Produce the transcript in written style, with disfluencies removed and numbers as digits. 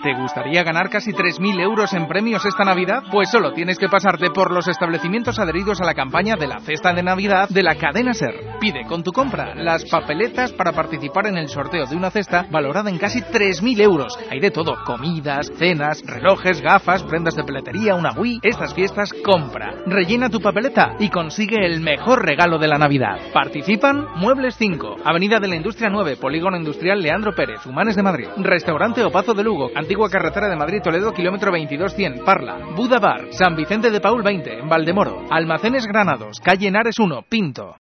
¿Te gustaría ganar casi 3.000 euros en premios esta Navidad? Pues solo tienes que pasarte por los establecimientos adheridos a la campaña de la cesta de Navidad de la cadena SER. Pide con tu compra las papeletas para participar en el sorteo de una cesta valorada en casi 3.000 euros. Hay de todo: comidas, cenas, relojes, gafas, prendas de peletería, una Wii. Estas fiestas, compra, rellena tu papeleta y consigue el mejor regalo de la Navidad. Participan Muebles 5, Avenida de la Industria 9, Polígono Industrial Leandro Pérez, Humanes de Madrid. Restaurante Opazo de Lugo, Antigua carretera de Madrid-Toledo, kilómetro 22-100, Parla. Buda Bar, San Vicente de Paúl 20, en Valdemoro. Almacenes Granados, calle Henares 1, Pinto.